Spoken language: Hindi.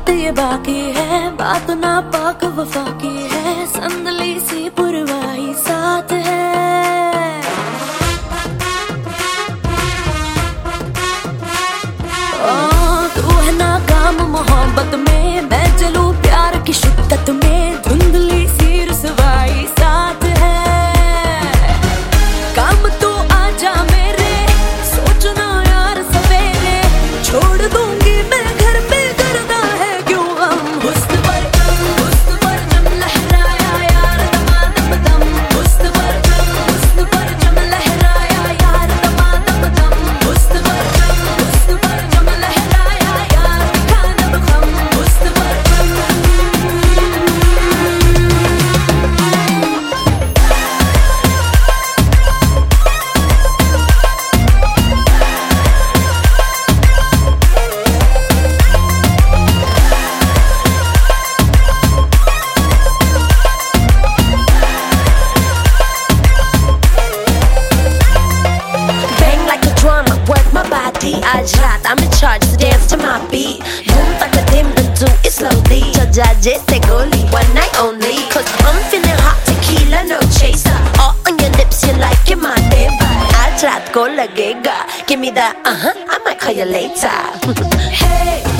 ये बाकी है, बात ना पाक वफा की है, संदली सी पुरवाही साथ है। तू है नाकाम मोहब्बत में, मैं चलूं प्यार की शिद्दत में, धुंधली सी रुसवाई साथ है। काम तो आजा मेरे, सोचना यार सवेरे, छोड़ दूंगी मैं घर पे करना है क्यों हम। हुस्न पर जम लहराया यार दमादम दम, हुस्न पर जम लहराया यार दमादम दम, हुस्न पर जम लहराया यार खानम खम, हुस्न पर आज रात I'm in charge to dance to my beat. Boom like a dim and do it slowly. Judge जैसे गोली, one night only. Cause I'm feeling hot tequila, no chaser. All on your lips, you like it, my neighbor. आज रात को लगेगा. Give me that, I might call you later. Hey.